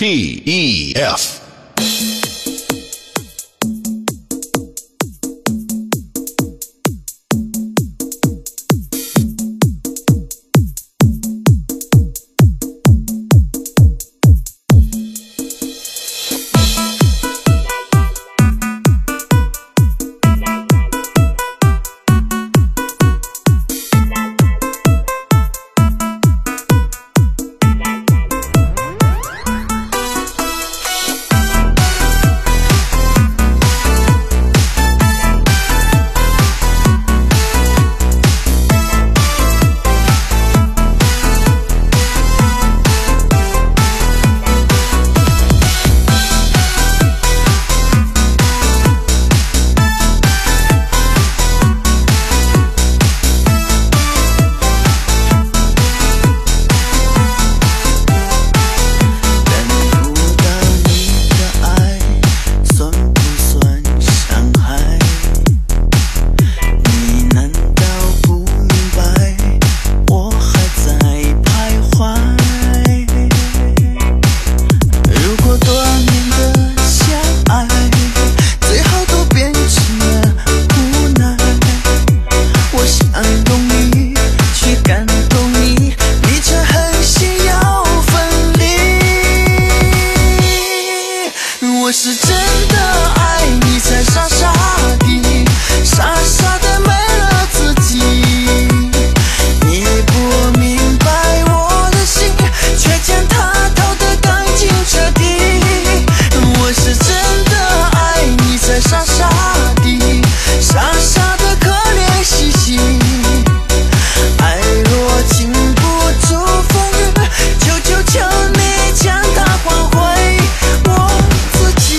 TEF。 我是真的爱你，才傻傻地，傻傻的没了自己。你不明白我的心，却将它掏得干净彻底。我是真的爱你，才傻傻地，傻傻的可怜兮兮。爱若经不住风雨，求求求你将它还回我自己。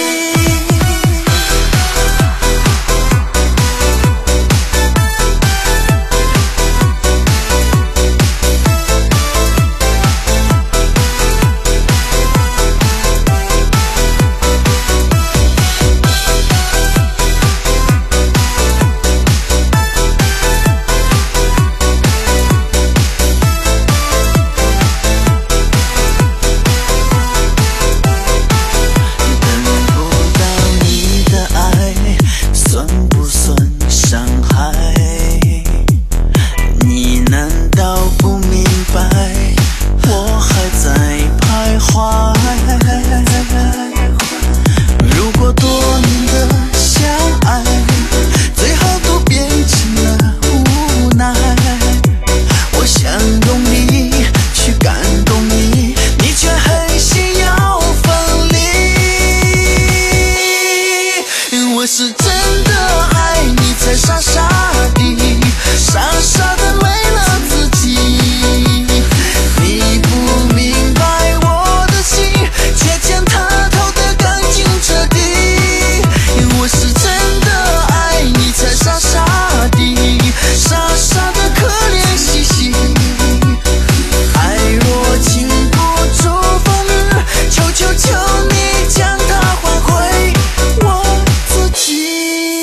我是真的爱你，才傻傻地，傻傻的没了自己。你不明白我的心，却将它掏得干净彻底。我是真的爱你，才傻傻地，傻傻的可怜兮兮。爱若经不住风雨，求求求你将它还回我自己。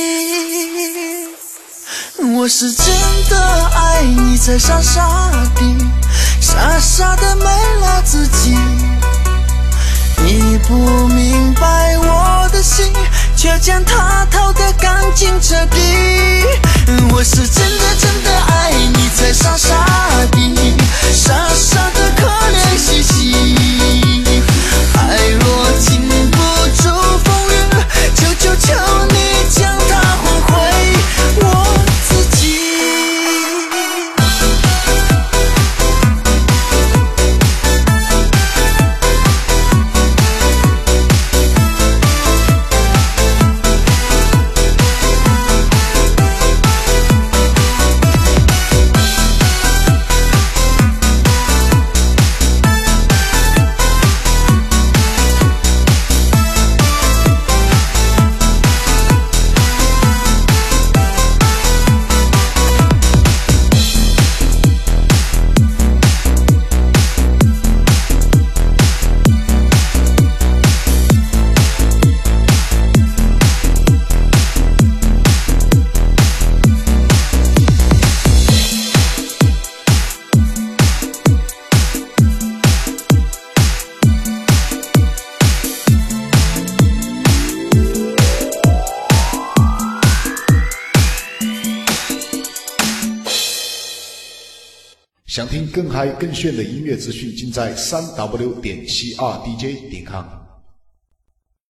我是真的爱你，才傻傻地，傻傻的没了自己。你不明白我的心，却将它掏得干净彻底。我是真的真的爱你，才傻傻地，傻傻的可怜兮兮。爱若经不住风雨，求求求你将它还回我自己。 想听更嗨更炫的音乐资讯，尽在3w.crdj.com。